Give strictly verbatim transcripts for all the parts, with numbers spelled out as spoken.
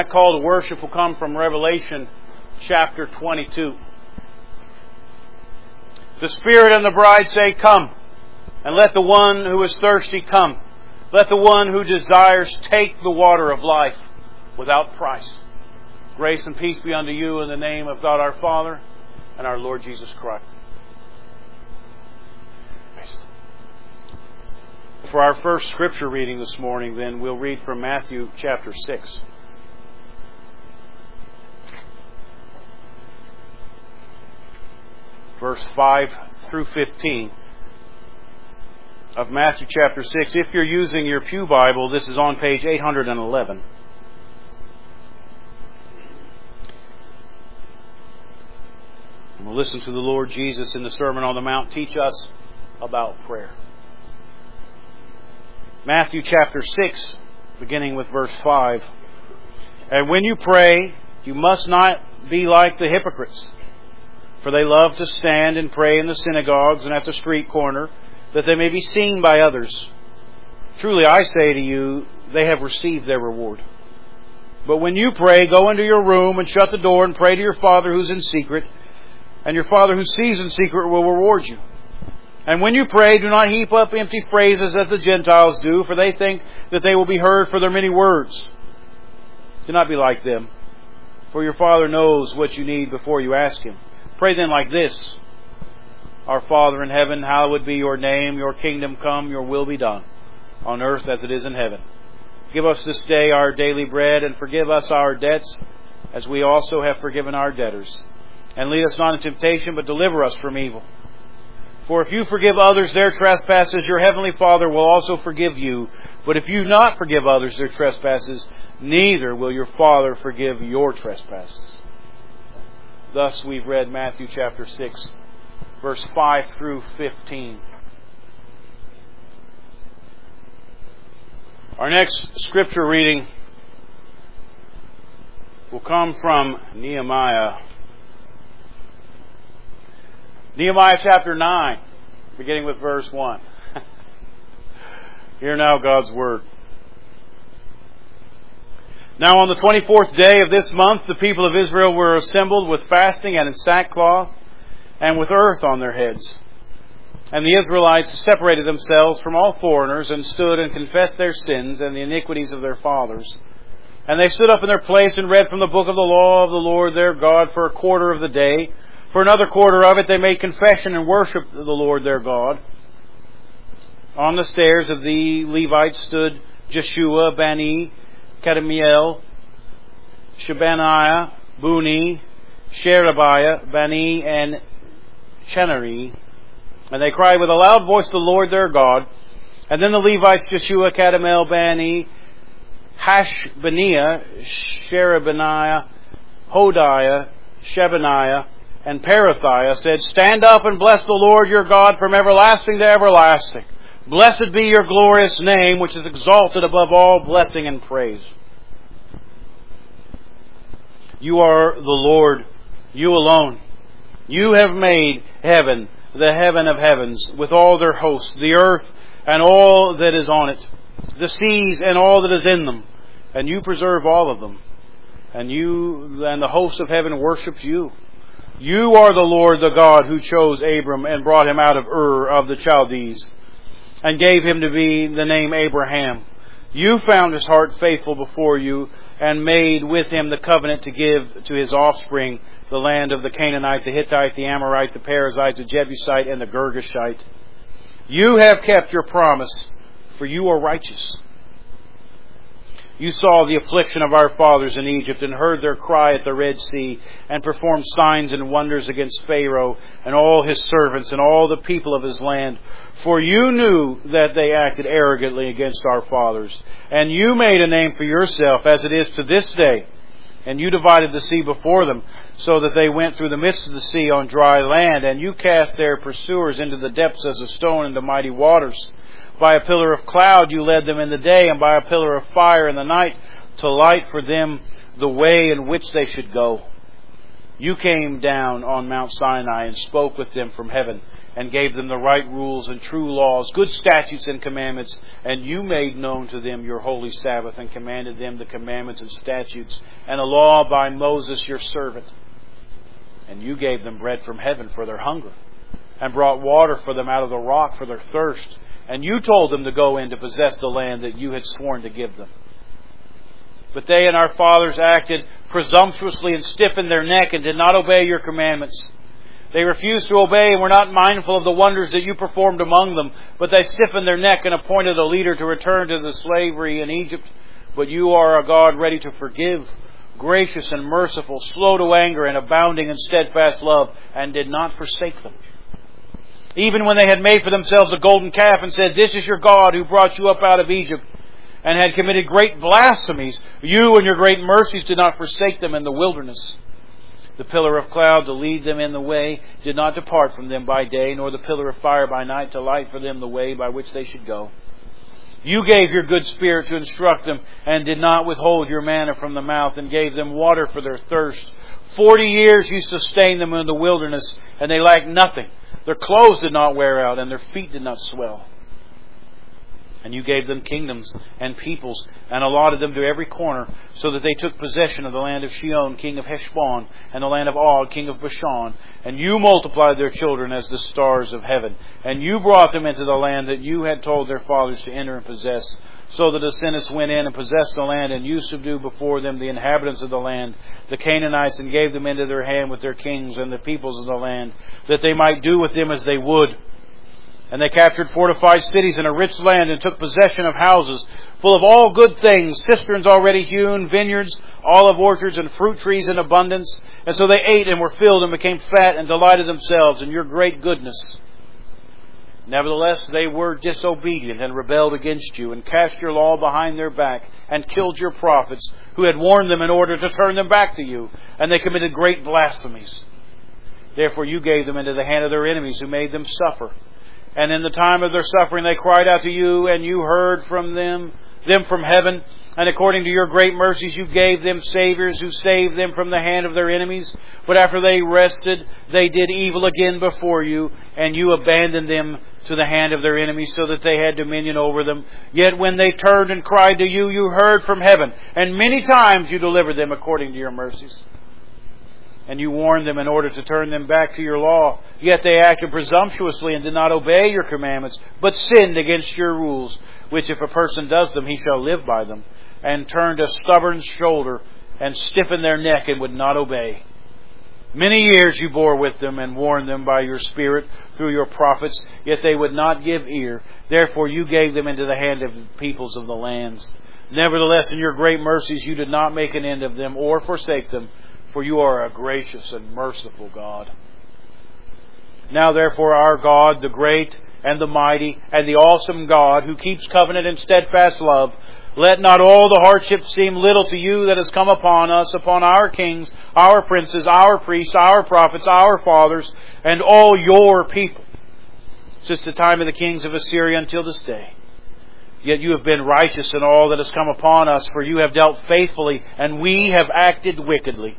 That call to worship will come from Revelation chapter twenty-two. The Spirit and the bride say, "Come, and let the one who is thirsty come. Let the one who desires take the water of life without price." Grace and peace be unto you in the name of God our Father and our Lord Jesus Christ. For our first scripture reading this morning, then, we'll read from Matthew chapter six. Verse five through fifteen of Matthew chapter six. If you're using your Pew Bible, this is on page eight hundred eleven. And we'll listen to the Lord Jesus in the Sermon on the Mount teach us about prayer. Matthew chapter six, beginning with verse five. "And when you pray, you must not be like the hypocrites, for they love to stand and pray in the synagogues and at the street corner, that they may be seen by others. Truly I say to you, they have received their reward. But when you pray, go into your room and shut the door and pray to your Father who's in secret, and your Father who sees in secret will reward you. And when you pray, do not heap up empty phrases as the Gentiles do, for they think that they will be heard for their many words. Do not be like them, for your Father knows what you need before you ask Him. Pray then like this: Our Father in heaven, hallowed be your name. Your kingdom come, your will be done, on earth as it is in heaven. Give us this day our daily bread, and forgive us our debts, as we also have forgiven our debtors. And lead us not into temptation, but deliver us from evil. For if you forgive others their trespasses, your heavenly Father will also forgive you. But if you not forgive others their trespasses, neither will your Father forgive your trespasses." Thus we've read Matthew chapter six, verse five through fifteen. Our next scripture reading will come from Nehemiah. Nehemiah chapter nine, beginning with verse one. Hear now God's word. "Now on the twenty-fourth day of this month, the people of Israel were assembled with fasting and in sackcloth and with earth on their heads. And the Israelites separated themselves from all foreigners and stood and confessed their sins and the iniquities of their fathers. And they stood up in their place and read from the book of the law of the Lord their God for a quarter of the day. For another quarter of it they made confession and worshiped the Lord their God. On the stairs of the Levites stood Jeshua, Bani, Kadmiel, Shebaniah, Buni, Sherebiah, Bani, and Chenari. And they cried with a loud voice to the Lord their God. And then the Levites, Jeshua, Kadmiel, Bani, Hashbaniah, Sherebaniah, Hodiah, Shebaniah, and Perathiah said, Stand up and bless the Lord your God from everlasting to everlasting. Blessed be your glorious name, which is exalted above all blessing and praise. You are the Lord, you alone. You have made heaven, the heaven of heavens, with all their hosts, the earth and all that is on it, the seas and all that is in them, and you preserve all of them. And you and the host of heaven worship you. You are the Lord, the God who chose Abram and brought him out of Ur of the Chaldees, and gave him to be the name Abraham. You found his heart faithful before you, and made with him the covenant to give to his offspring the land of the Canaanite, the Hittite, the Amorite, the Perizzite, the Jebusite, and the Girgashite. You have kept your promise, for you are righteous. You saw the affliction of our fathers in Egypt, and heard their cry at the Red Sea, and performed signs and wonders against Pharaoh and all his servants and all the people of his land. For you knew that they acted arrogantly against our fathers. And you made a name for yourself, as it is to this day. And you divided the sea before them, so that they went through the midst of the sea on dry land. And you cast their pursuers into the depths as a stone into mighty waters. By a pillar of cloud you led them in the day, and by a pillar of fire in the night, to light for them the way in which they should go. You came down on Mount Sinai and spoke with them from heaven, and gave them the right rules and true laws, good statutes and commandments. And you made known to them your holy Sabbath, and commanded them the commandments and statutes and a law by Moses your servant. And you gave them bread from heaven for their hunger, and brought water for them out of the rock for their thirst. And you told them to go in to possess the land that you had sworn to give them. But they and our fathers acted presumptuously and stiffened their neck and did not obey your commandments. They refused to obey and were not mindful of the wonders that you performed among them. But they stiffened their neck and appointed a leader to return to the slavery in Egypt. But you are a God ready to forgive, gracious and merciful, slow to anger and abounding in steadfast love, and did not forsake them. Even when they had made for themselves a golden calf and said, "This is your God who brought you up out of Egypt," and had committed great blasphemies, you in your great mercies did not forsake them in the wilderness. The pillar of cloud to lead them in the way did not depart from them by day, nor the pillar of fire by night to light for them the way by which they should go. You gave your good Spirit to instruct them, and did not withhold your manna from the mouth, and gave them water for their thirst. Forty years you sustained them in the wilderness, and they lacked nothing. Their clothes did not wear out, and their feet did not swell. And you gave them kingdoms and peoples, and allotted them to every corner, so that they took possession of the land of Sihon, king of Heshbon, and the land of Og, king of Bashan. And you multiplied their children as the stars of heaven. And you brought them into the land that you had told their fathers to enter and possess. So the descendants went in and possessed the land, and you subdued before them the inhabitants of the land, the Canaanites, and gave them into their hand with their kings and the peoples of the land, that they might do with them as they would. And they captured fortified cities and a rich land, and took possession of houses full of all good things, cisterns already hewn, vineyards, olive orchards, and fruit trees in abundance. And so they ate and were filled and became fat and delighted themselves in your great goodness. Nevertheless, they were disobedient and rebelled against you, and cast your law behind their back, and killed your prophets, who had warned them in order to turn them back to you. And they committed great blasphemies. Therefore you gave them into the hand of their enemies, who made them suffer. And in the time of their suffering they cried out to you, and you heard from them, them from heaven. And according to your great mercies you gave them saviors who saved them from the hand of their enemies. But after they rested, they did evil again before you, and you abandoned them to the hand of their enemies, so that they had dominion over them. Yet when they turned and cried to you, you heard from heaven, and many times you delivered them according to your mercies. And you warned them in order to turn them back to your law. Yet they acted presumptuously and did not obey your commandments, but sinned against your rules, which if a person does them, he shall live by them, and turned a stubborn shoulder, and stiffened their neck, and would not obey. Many years you bore with them, and warned them by your Spirit through your prophets, yet they would not give ear. Therefore you gave them into the hand of the peoples of the lands. Nevertheless, in your great mercies you did not make an end of them, or forsake them, for you are a gracious and merciful God. Now therefore our God, the great and the mighty and the awesome God, who keeps covenant and steadfast love, let not all the hardships seem little to you that has come upon us, upon our kings, our princes, our priests, our prophets, our fathers, and all your people, since the time of the kings of Assyria until this day. Yet you have been righteous in all that has come upon us, for you have dealt faithfully, and we have acted wickedly.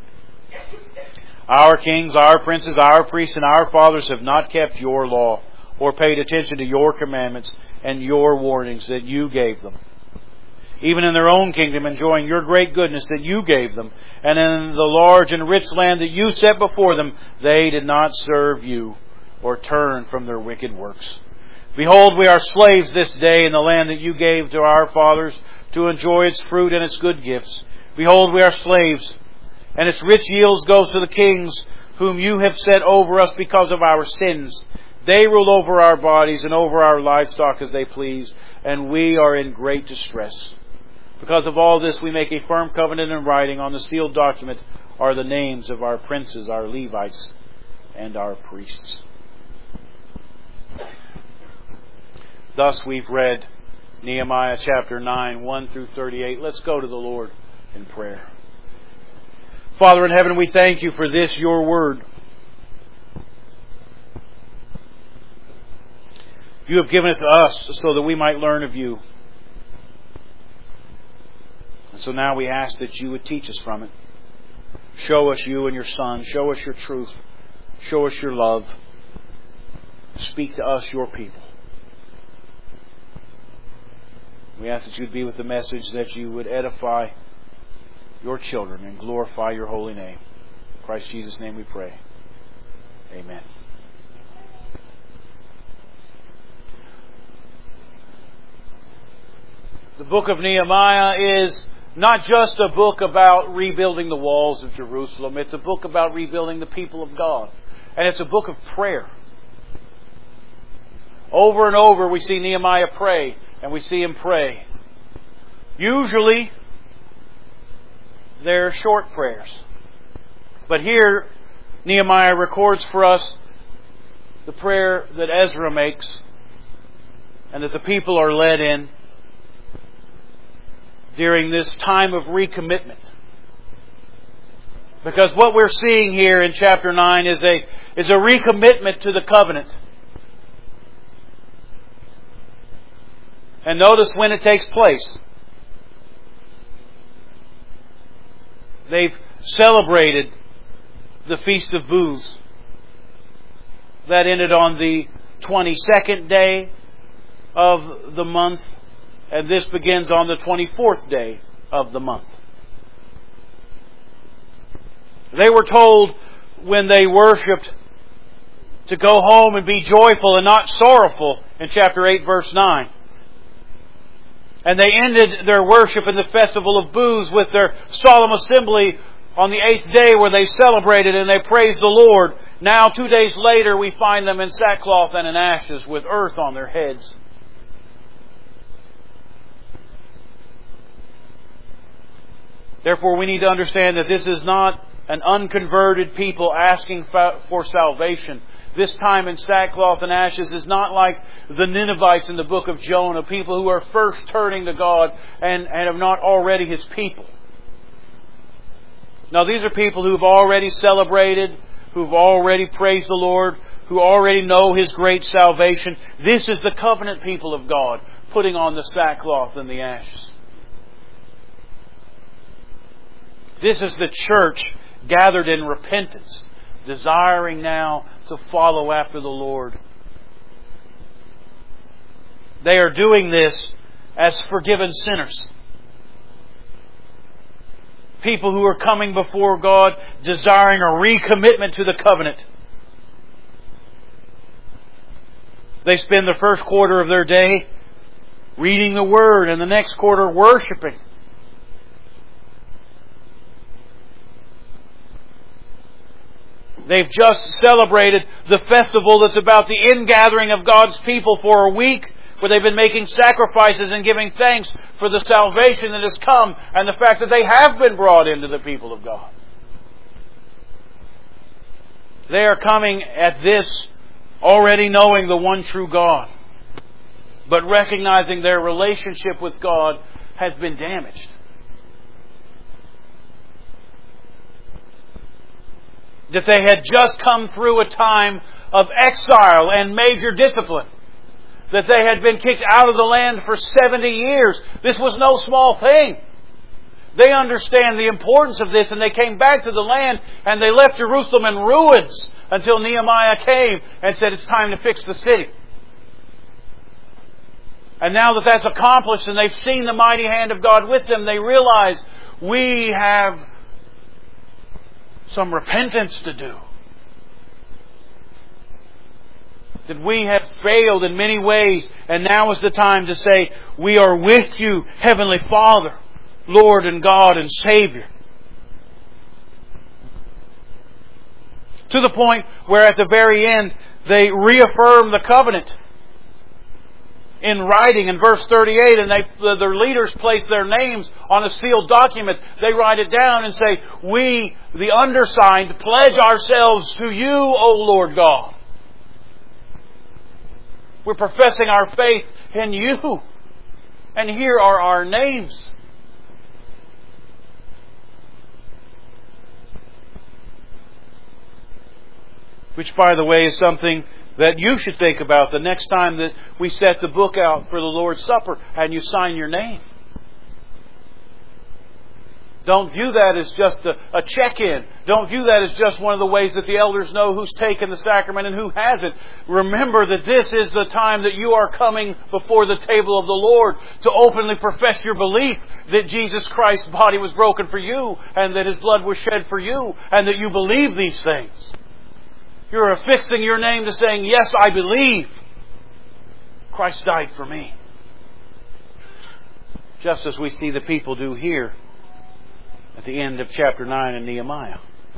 Our kings, our princes, our priests, and our fathers have not kept your law, or paid attention to your commandments and your warnings that you gave them. Even in their own kingdom, enjoying your great goodness that you gave them, and in the large and rich land that you set before them, they did not serve you, or turn from their wicked works. Behold, we are slaves this day in the land that you gave to our fathers, to enjoy its fruit and its good gifts. Behold, we are slaves, and its rich yields goes to the kings, whom you have set over us because of our sins. They rule over our bodies and over our livestock as they please, and we are in great distress. Because of all this, we make a firm covenant in writing. On the sealed document are the names of our princes, our Levites, and our priests. Thus we've read Nehemiah chapter nine, one through thirty-eight. Let's go to the Lord in prayer. Father in heaven, we thank you for this, your word. You have given it to us so that we might learn of you. And so now we ask that you would teach us from it. Show us you and your Son. Show us your truth. Show us your love. speak to us, your people. We ask that you'd be with the message, that you would edify your children and glorify your holy name. In Christ Jesus' name we pray. Amen. The book of Nehemiah is not just a book about rebuilding the walls of Jerusalem. It's a book about rebuilding the people of God. And it's a book of prayer. Over and over we see Nehemiah pray, and we see him pray. Usually, they're short prayers. But here, Nehemiah records for us the prayer that Ezra makes and that the people are led in during this time of recommitment. Because what we're seeing here in chapter nine is a, is a recommitment to the covenant. And notice when it takes place. They've celebrated the Feast of Booths. That ended on the twenty-second day of the month, and this begins on the twenty-fourth day of the month. They were told when they worshipped to go home and be joyful and not sorrowful in chapter eight, verse nine. And they ended their worship in the festival of booths with their solemn assembly on the eighth day, where they celebrated and they praised the Lord. Now, two days later, we find them in sackcloth and in ashes with earth on their heads. Therefore, we need to understand that this is not an unconverted people asking for salvation. This time in sackcloth and ashes is not like the Ninevites in the book of Jonah, people who are first turning to God and, and have not already His people. Now, these are people who've already celebrated, who've already praised the Lord, who already know His great salvation. This is the covenant people of God, putting on the sackcloth and the ashes. This is the church gathered in repentance, desiring now to follow after the Lord. They are doing this as forgiven sinners. People who are coming before God, desiring a recommitment to the covenant. They spend the first quarter of their day reading the Word, and the next quarter worshiping. They've just celebrated the festival that's about the ingathering of God's people for a week, where they've been making sacrifices and giving thanks for the salvation that has come and the fact that they have been brought into the people of God. They are coming at this already knowing the one true God, but recognizing their relationship with God has been damaged. That they had just come through a time of exile and major discipline. That they had been kicked out of the land for seventy years. This was no small thing. They understand the importance of this, and they came back to the land and they left Jerusalem in ruins until Nehemiah came and said it's time to fix the city. And now that that's accomplished and they've seen the mighty hand of God with them, they realize we have some repentance to do. That we have failed in many ways, and now is the time to say, we are with you, Heavenly Father, Lord and God and Savior. To the point where at the very end, they reaffirm the covenant in writing in verse thirty-eight, and they, their leaders place their names on a sealed document. They write it down and say, we, the undersigned, pledge ourselves to you, O Lord God. We're professing our faith in you. And here are our names. Which, by the way, is something that you should think about the next time that we set the book out for the Lord's Supper and you sign your name. Don't view that as just a, a check-in. Don't view that as just one of the ways that the elders know who's taken the sacrament and who hasn't. Remember that this is the time that you are coming before the table of the Lord to openly profess your belief that Jesus Christ's body was broken for you and that His blood was shed for you and that you believe these things. You're affixing your name to saying, yes, I believe Christ died for me. Just as we see the people do here at the end of chapter nine in Nehemiah.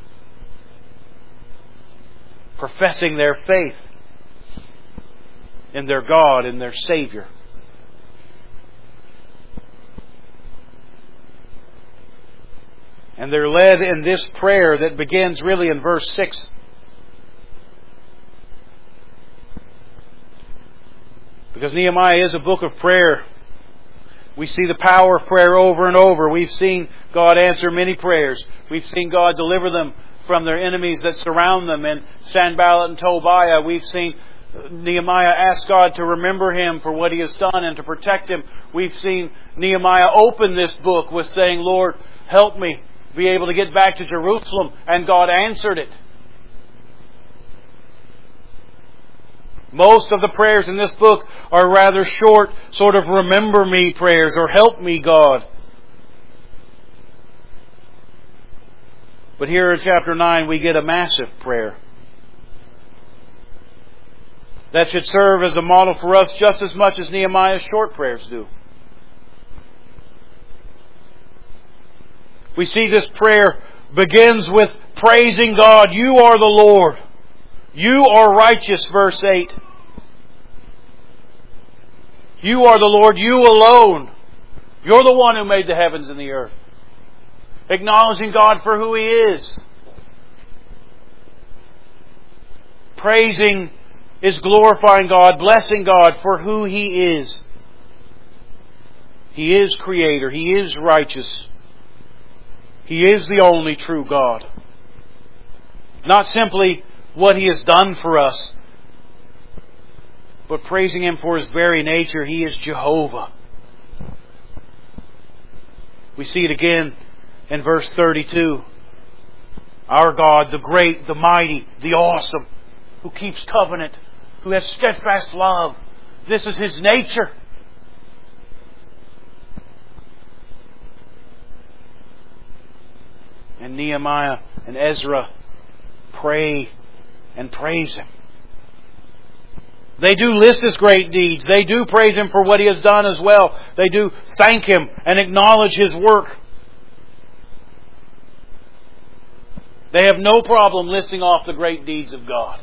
Professing their faith in their God and their Savior. And they're led in this prayer that begins really in verse six. Because Nehemiah is a book of prayer. We see the power of prayer over and over. We've seen God answer many prayers. We've seen God deliver them from their enemies that surround them. In Sanballat and Tobiah, we've seen Nehemiah ask God to remember him for what He has done and to protect him. We've seen Nehemiah open this book with saying, Lord, help me be able to get back to Jerusalem. And God answered it. Most of the prayers in this book are rather short, sort of remember me prayers or help me, God. But here in chapter nine we get a massive prayer that should serve as a model for us just as much as Nehemiah's short prayers do. We see this prayer begins with praising God. You are the Lord. You are righteous, verse eight. You are the Lord, you alone. You're the one who made the heavens and the earth. Acknowledging God for who He is. Praising is glorifying God, blessing God for who He is. He is Creator. He is righteous. He is the only true God. Not simply what He has done for us, but praising Him for His very nature. He is Jehovah. We see it again in verse thirty-two. Our God, the great, the mighty, the awesome, who keeps covenant, who has steadfast love. This is His nature. And Nehemiah and Ezra pray and praise Him. They do list His great deeds. They do praise Him for what He has done as well. They do thank Him and acknowledge His work. They have no problem listing off the great deeds of God.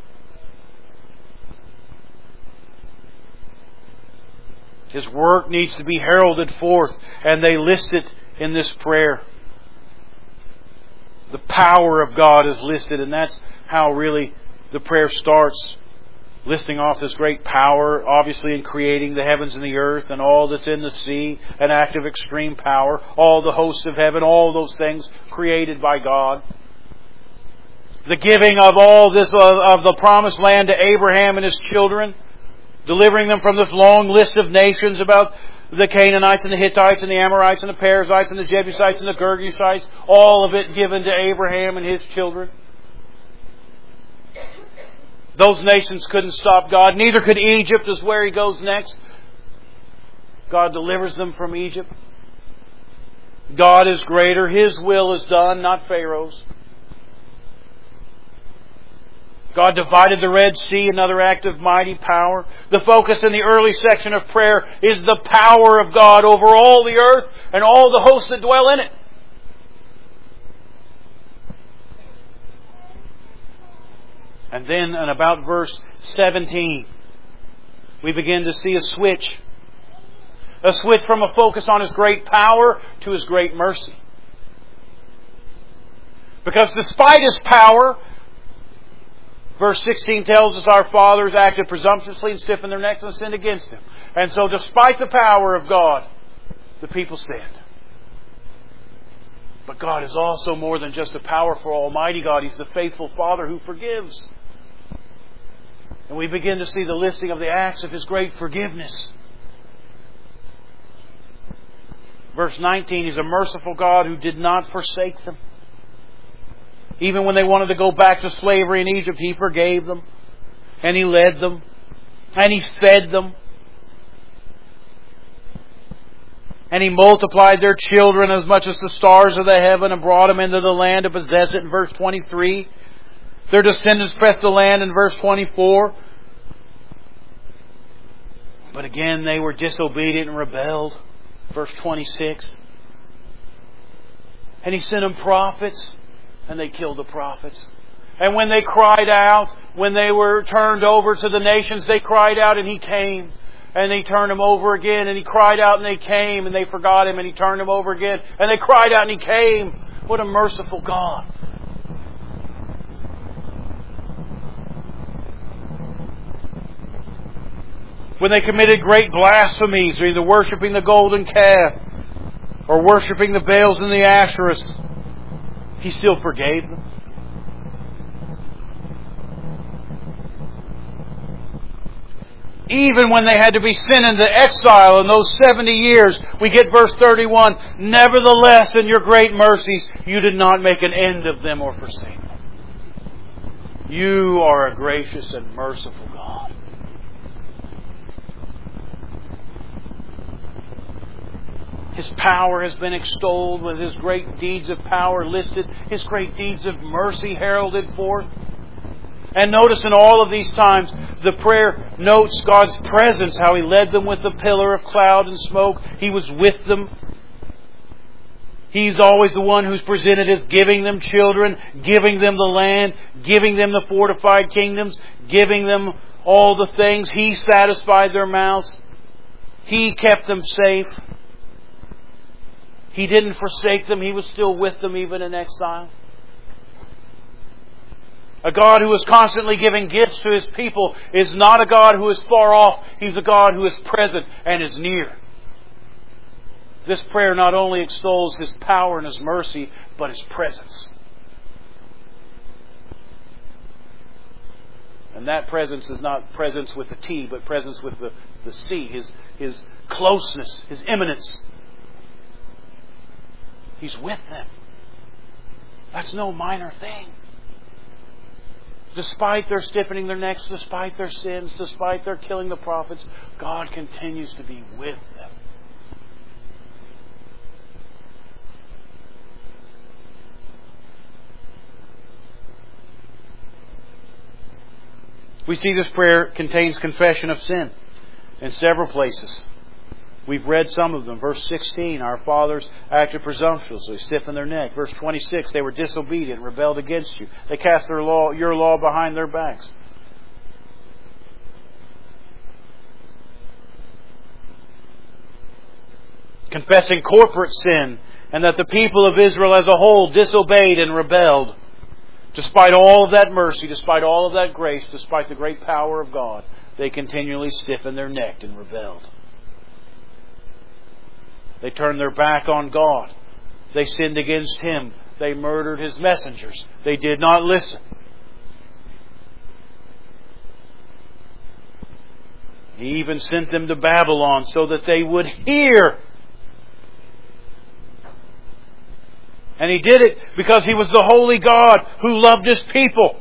His work needs to be heralded forth, and they list it in this prayer. The power of God is listed, and that's how really the prayer starts. Listing off this great power, obviously in creating the heavens and the earth and all that's in the sea, an act of extreme power, all the hosts of heaven, all those things created by God. The giving of all this, of, of the promised land to Abraham and his children, delivering them from this long list of nations about the Canaanites and the Hittites and the Amorites and the Perizzites and the Jebusites and the Girgashites, all of it given to Abraham and his children. Those nations couldn't stop God. Neither could Egypt, is where He goes next. God delivers them from Egypt. God is greater. His will is done, not Pharaoh's. God divided the Red Sea, another act of mighty power. The focus in the early section of prayer is the power of God over all the earth and all the hosts that dwell in it. And then in about verse seventeen, we begin to see a switch. A switch from a focus on His great power to His great mercy. Because despite His power, verse sixteen tells us our fathers acted presumptuously and stiffened their necks and sinned against Him. And so despite the power of God, the people sinned. But God is also more than just a powerful Almighty God. He's the faithful Father who forgives. And we begin to see the listing of the acts of His great forgiveness. Verse nineteen, He's a merciful God who did not forsake them. Even when they wanted to go back to slavery in Egypt, He forgave them. And He led them. And He fed them. And He multiplied their children as much as the stars of the heaven and brought them into the land to possess it in verse twenty-three. Their descendants pressed the land in verse twenty-four. But again, they were disobedient and rebelled. Verse twenty-six. And He sent them prophets, and they killed the prophets. And when they cried out, when they were turned over to the nations, they cried out and He came. And He turned them over again, and He cried out and they came, and they forgot Him, and He turned them over again. And they cried out and He came. What a merciful God. When they committed great blasphemies, either worshipping the golden calf or worshipping the Baals and the Asherahs, He still forgave them. Even when they had to be sent into exile in those seventy years, we get verse thirty-one, Nevertheless, in Your great mercies, You did not make an end of them or forsake them. You are a gracious and merciful God. His power has been extolled with His great deeds of power listed, His great deeds of mercy heralded forth. And notice in all of these times, the prayer notes God's presence, how He led them with the pillar of cloud and smoke. He was with them. He's always the one who's presented as giving them children, giving them the land, giving them the fortified kingdoms, giving them all the things. He satisfied their mouths. He kept them safe. He didn't forsake them. He was still with them even in exile. A God who is constantly giving gifts to His people is not a God who is far off. He's a God who is present and is near. This prayer not only extols His power and His mercy, but His presence. And that presence is not presence with the T, but presence with the, the C. His, his closeness, His immanence. He's with them. That's no minor thing. Despite their stiffening their necks, despite their sins, despite their killing the prophets, God continues to be with them. We see this prayer contains confession of sin in several places. We've read some of them. Verse sixteen, our fathers acted presumptuously, stiffened their neck. Verse twenty-six, they were disobedient, rebelled against You. They cast their law, Your law behind their backs. Confessing corporate sin, and that the people of Israel as a whole disobeyed and rebelled. Despite all of that mercy, despite all of that grace, despite the great power of God, they continually stiffened their neck and rebelled. They turned their back on God. They sinned against Him. They murdered His messengers. They did not listen. He even sent them to Babylon so that they would hear. And He did it because He was the holy God who loved His people.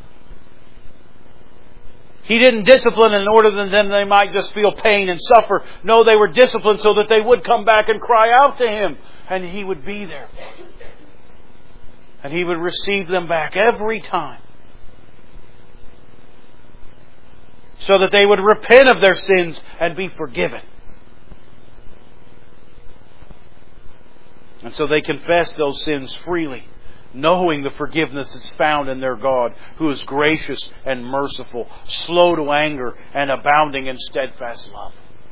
He didn't discipline in order that then they might just feel pain and suffer. No, they were disciplined so that they would come back and cry out to Him. And He would be there. And He would receive them back every time. So that they would repent of their sins and be forgiven. And so they confessed those sins freely, knowing the forgiveness is found in their God, who is gracious and merciful, slow to anger, and abounding in steadfast love.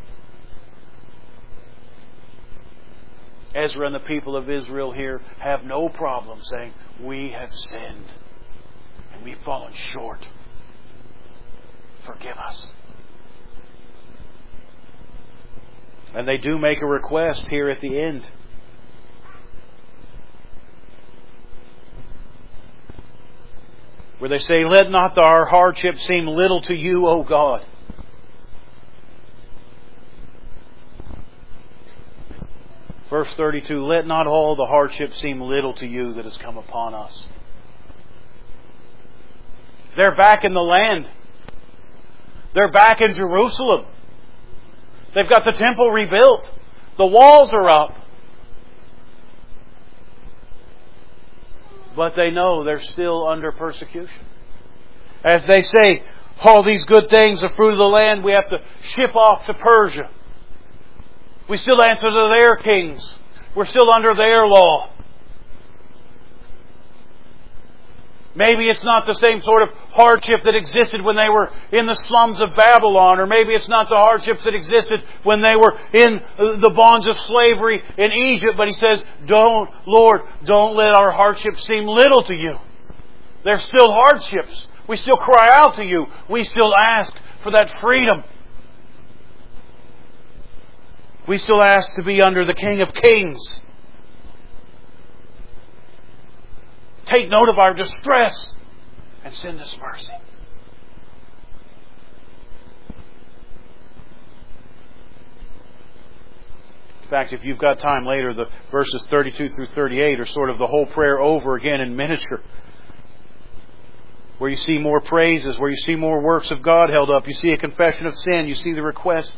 Ezra and the people of Israel here have no problem saying, we have sinned and we've fallen short. Forgive us. And they do make a request here at the end. Where they say, let not our hardship seem little to You, O God. Verse verse thirty-two, let not all the hardship seem little to you that has come upon us. They're back in the land. They're back in Jerusalem. They've got the temple rebuilt. The walls are up. But they know they're still under persecution. As they say, all these good things, the fruit of the land, we have to ship off to Persia. We still answer to their kings. We're still under their law. Maybe it's not the same sort of hardship that existed when they were in the slums of Babylon, or maybe it's not the hardships that existed when they were in the bonds of slavery in Egypt. But he says, don't, Lord, don't let our hardships seem little to you. They're still hardships. We still cry out to you. We still ask for that freedom. We still ask to be under the King of Kings. Take note of our distress and send us mercy. In fact, if you've got time later, the verses thirty-two through thirty-eight are sort of the whole prayer over again in miniature. Where you see more praises, where you see more works of God held up. You see a confession of sin. You see the request.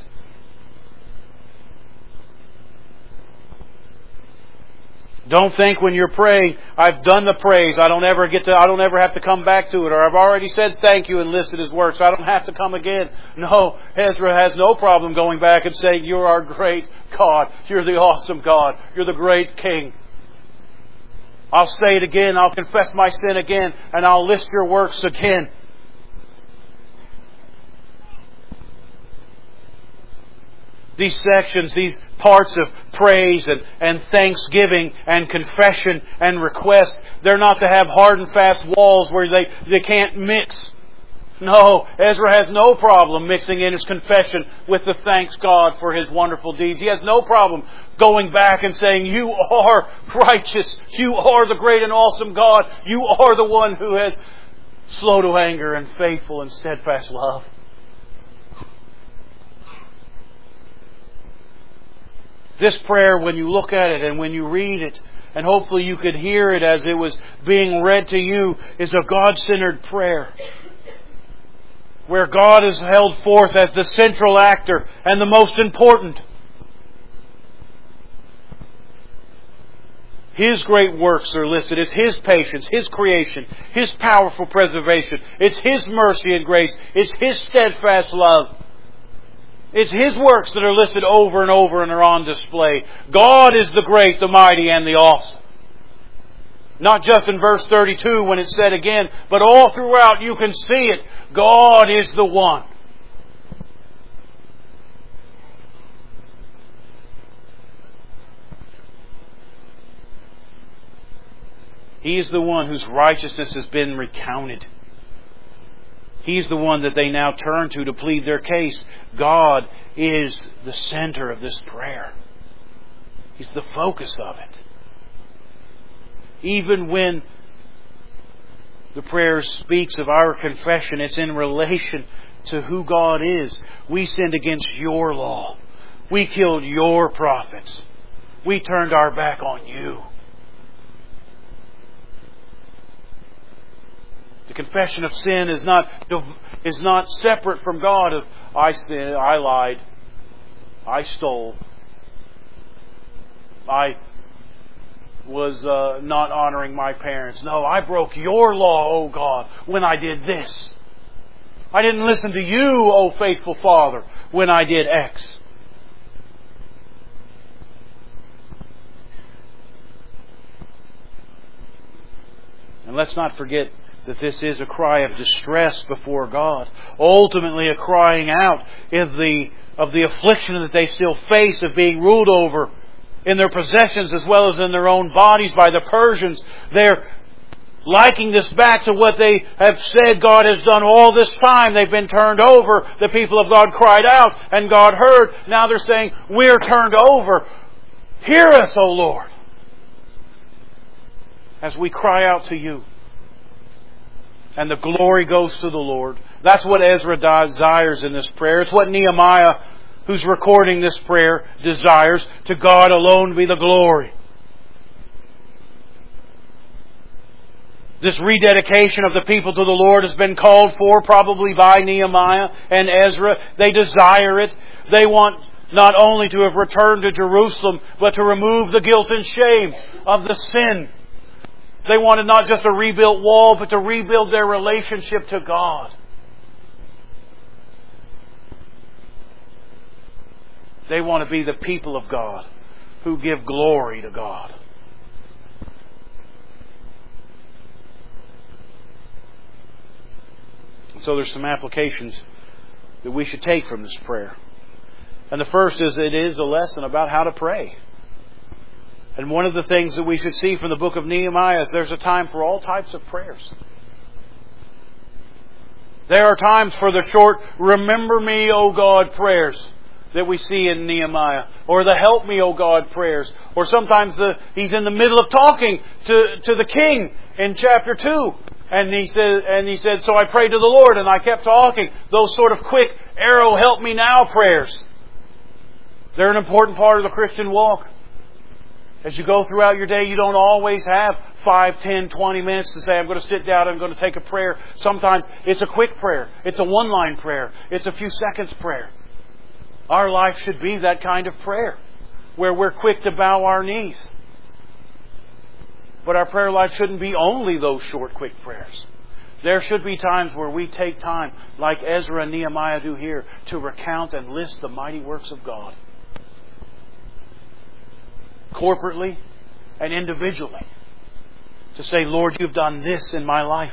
Don't think when you're praying, I've done the praise, I don't ever get to, I don't ever have to come back to it, or I've already said thank you and listed His works, so I don't have to come again. No, Ezra has no problem going back and saying, you're our great God. You're the awesome God. You're the great King. I'll say it again. I'll confess my sin again, and I'll list your works again. These sections, these parts of praise and, and thanksgiving and confession and request, they're not to have hard and fast walls where they, they can't mix. No, Ezra has no problem mixing in his confession with the thanks God for His wonderful deeds. He has no problem going back and saying, you are righteous. You are the great and awesome God. You are the one who has slow to anger and faithful and steadfast love. This prayer, when you look at it and when you read it, and hopefully you could hear it as it was being read to you, is a God-centered prayer. Where God is held forth as the central actor and the most important. His great works are listed. It's His patience, His creation, His powerful preservation. It's His mercy and grace. It's His steadfast love. It's His works that are listed over and over and are on display. God is the great, the mighty, and the awesome. Not just in verse thirty-two when it's said again, but all throughout you can see it. God is the one. He is the one whose righteousness has been recounted. He's the one that they now turn to to plead their case. God is the center of this prayer. He's the focus of it. Even when the prayer speaks of our confession, it's in relation to who God is. We sinned against your law. We killed your prophets. We turned our back on you. The confession of sin is not is not separate from God. Of I sinned, I lied, I stole, I was uh, not honoring my parents. No, I broke your law, O God, when I did this. I didn't listen to you, O faithful Father, when I did X. And let's not forget that this is a cry of distress before God. Ultimately a crying out of the, of the affliction that they still face of being ruled over in their possessions as well as in their own bodies by the Persians. They're liking this back to what they have said God has done all this time. They've been turned over. The people of God cried out and God heard. Now they're saying, we're turned over. Hear us, O Lord, as we cry out to you. And the glory goes to the Lord. That's what Ezra desires in this prayer. It's what Nehemiah who's recording this prayer, desires. To God alone be the glory. This rededication of the people to the Lord has been called for probably by Nehemiah and Ezra. They desire it. They want not only to have returned to Jerusalem, but to remove the guilt and shame of the sin. They wanted not just a rebuilt wall, but to rebuild their relationship to God. They want to be the people of God who give glory to God. And so there's some applications that we should take from this prayer. And the first is it is a lesson about how to pray. And one of the things that we should see from the book of Nehemiah is there's a time for all types of prayers. There are times for the short, remember me, O God, prayers that we see in Nehemiah. Or the help me, O God, prayers. Or sometimes the, he's in the middle of talking to, to the king in chapter two. And he said, and he said, so I prayed to the Lord and I kept talking. Those sort of quick, arrow, help me now prayers. They're an important part of the Christian walk. As you go throughout your day, you don't always have five, ten, twenty minutes to say, I'm going to sit down and I'm going to take a prayer. Sometimes it's a quick prayer. It's a one-line prayer. It's a few seconds prayer. Our life should be that kind of prayer, where we're quick to bow our knees. But our prayer life shouldn't be only those short, quick prayers. There should be times where we take time, like Ezra and Nehemiah do here, to recount and list the mighty works of God. Corporately and individually. To say, Lord, you've done this in my life.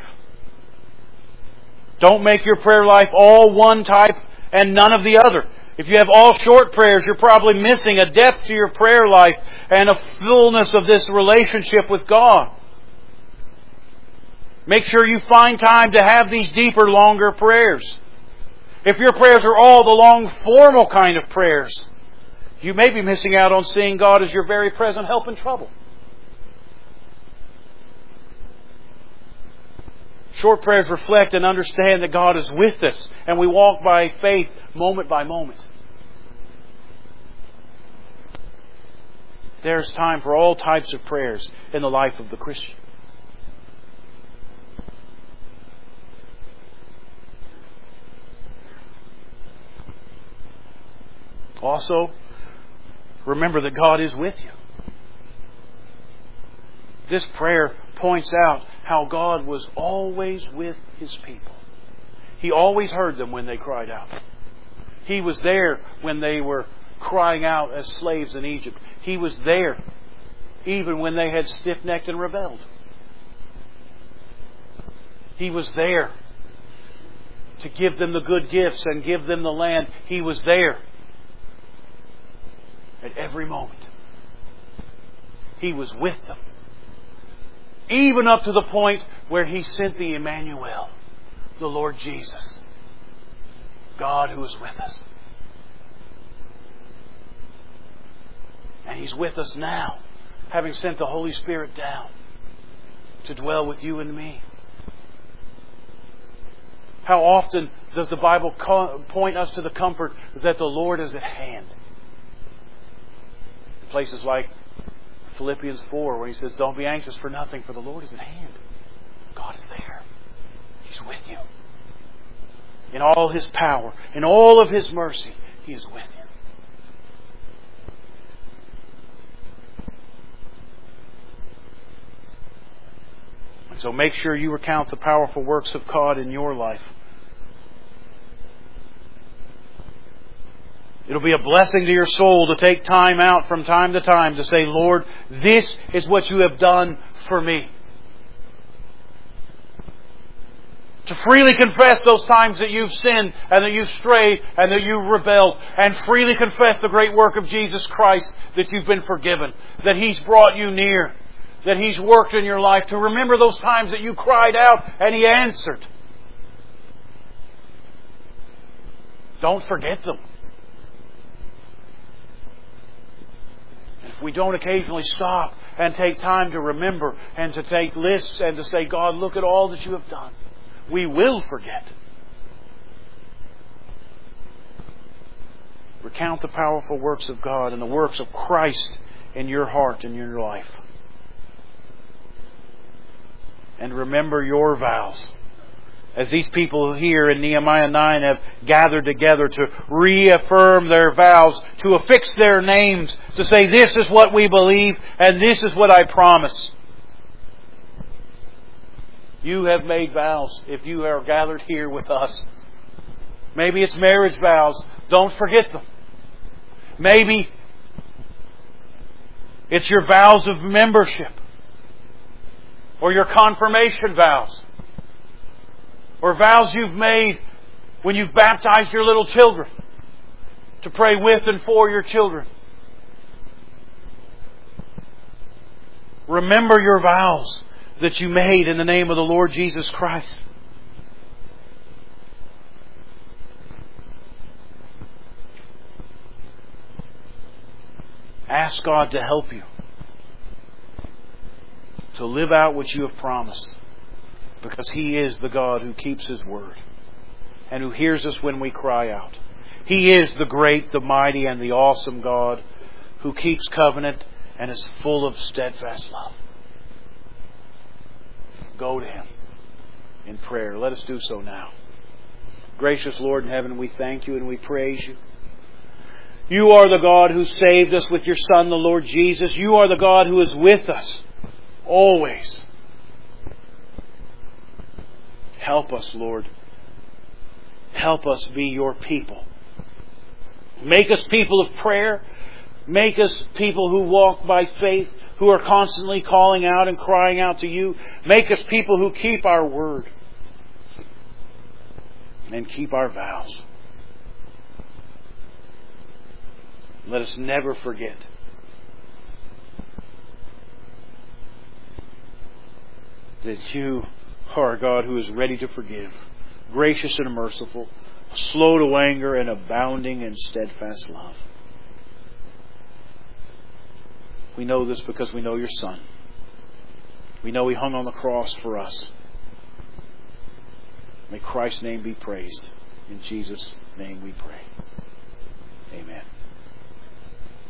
Don't make your prayer life all one type and none of the other. If you have all short prayers, you're probably missing a depth to your prayer life and a fullness of this relationship with God. Make sure you find time to have these deeper, longer prayers. If your prayers are all the long, formal kind of prayers, you may be missing out on seeing God as your very present help in trouble. Short prayers reflect and understand that God is with us, and we walk by faith moment by moment. There's time for all types of prayers in the life of the Christian. Also, remember that God is with you. This prayer points out how God was always with His people. He always heard them when they cried out. He was there when they were crying out as slaves in Egypt. He was there even when they had stiff-necked and rebelled. He was there to give them the good gifts and give them the land. He was there at every moment. He was with them. Even up to the point where He sent the Emmanuel, the Lord Jesus, God who is with us. And He's with us now, having sent the Holy Spirit down to dwell with you and me. How often does the Bible point us to the comfort that the Lord is at hand? In places like Philippians four, where He says, don't be anxious for nothing, for the Lord is at hand. God is there. He's with you. In all His power, in all of His mercy, He is with you. And so make sure you recount the powerful works of God in your life. It'll be a blessing to your soul to take time out from time to time to say, Lord, this is what you have done for me. To freely confess those times that you've sinned and that you've strayed and that you've rebelled, and freely confess the great work of Jesus Christ, that you've been forgiven, that He's brought you near, that He's worked in your life. To remember those times that you cried out and He answered. Don't forget them. If we don't occasionally stop and take time to remember and to take lists and to say, God, look at all that you have done, we will forget. Recount the powerful works of God and the works of Christ in your heart and in your life. And remember your vows. As these people here in Nehemiah nine have gathered together to reaffirm their vows, to affix their names, to say, this is what we believe and this is what I promise. You have made vows if you are gathered here with us. Maybe it's marriage vows. Don't forget them. Maybe it's your vows of membership or your confirmation vows or vows you've made when you've baptized your little children to pray with and for your children. Remember your vows that you made in the name of the Lord Jesus Christ. Ask God to help you to live out what you have promised, because He is the God who keeps His word and who hears us when we cry out. He is the great, the mighty, and the awesome God who keeps covenant and is full of steadfast love. Go to Him in prayer. Let us do so now. Gracious Lord in heaven, we thank You and we praise You. You are the God who saved us with Your Son, the Lord Jesus. You are the God who is with us always. Help us, Lord. Help us be Your people. Make us people of prayer. Make us people who walk by faith, who are constantly calling out and crying out to You. Make us people who keep our word and keep our vows. Let us never forget that You are a God who is ready to forgive, gracious and merciful, slow to anger, and abounding in steadfast love. We know this because we know Your Son. We know He hung on the cross for us. May Christ's name be praised. In Jesus' name we pray.